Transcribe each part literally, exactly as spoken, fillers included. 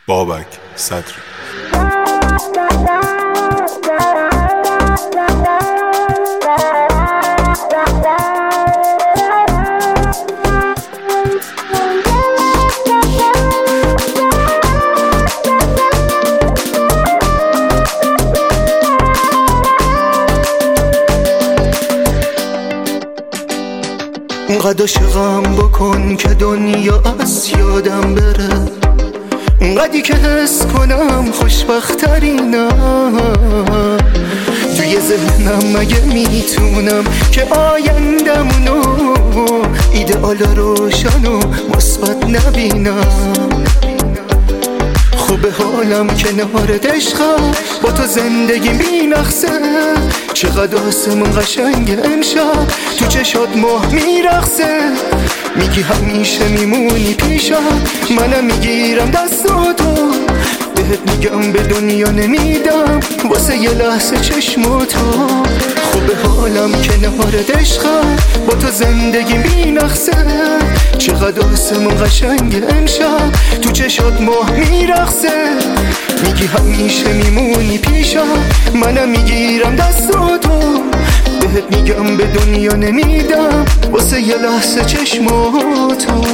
بابک صدری. اونقدر عاشقم بکن که دنیا از یادم بره، اونقدری که حس کنم خوشبخترینم. توی ذهنم مگه میتونم که آیندمونو ایدئال روشن و مثبت نبینم. خوبه حالم کنارت عشقم، با تو زندگی بینقصه. چقدر آسمون قشنگ امشب، تو چشات ماه میرقصه. میگی همیشه میمونی پیشم، منم میگیرم دستاتو. بهت میگم به دنیا نمیدم واسه یه لحظه چشماتو. خوبه حالم کنارت عشقم، با تو زندگی بینقصه. چقدر آسمون قشنگ امشب، تو چشات ماه میرقصه. میگی همیشه میمونی پیشم، منم میگیرم دستاتو. بهت میگم به دنیا نمیدم واسه یه لحظه چشماتو.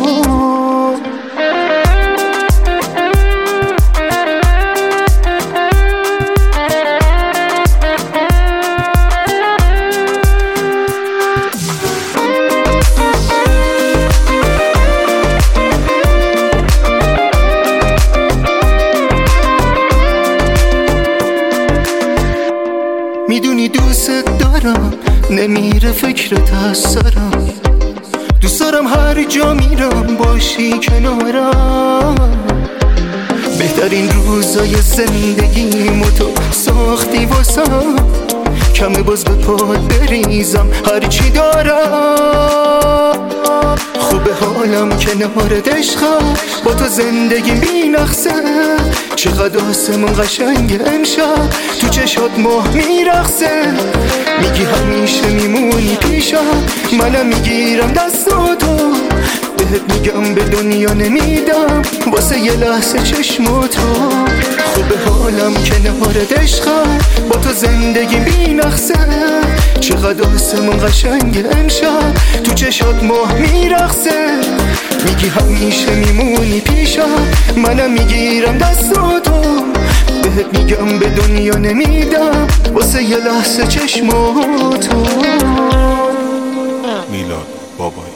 میدونی دوست دارم، نمیره فکرت از سرم. دوست دارم هر جا میرم باشی کنارم. بهترین روزای زندگیمو تو ساختی واسم، کمه باز به پات بریزم هرچی دارم. خوبه حالم کنارت عشقم، با تو زندگی بینقصه. چقدر آسمون قشنگ امشب، تو چشات ماه میرقصه. میگی همیشه میمونی پیشم، منم میگیرم دستاتو. بهت میگم به دنیا نمیدم واسه یه لحظه چشماتو. خوبه حالم کنارت عشقم، با تو زندگی بینقصه. چقدر آسمون قشنگ امشب، تو چشات ماه میرقصه. میگی همیشه میمونی پیشم، منم میگیرم دستاتو. بهت میگم به دنیا نمیدم واسه یه لحظه چشماتو. میلاد بابک.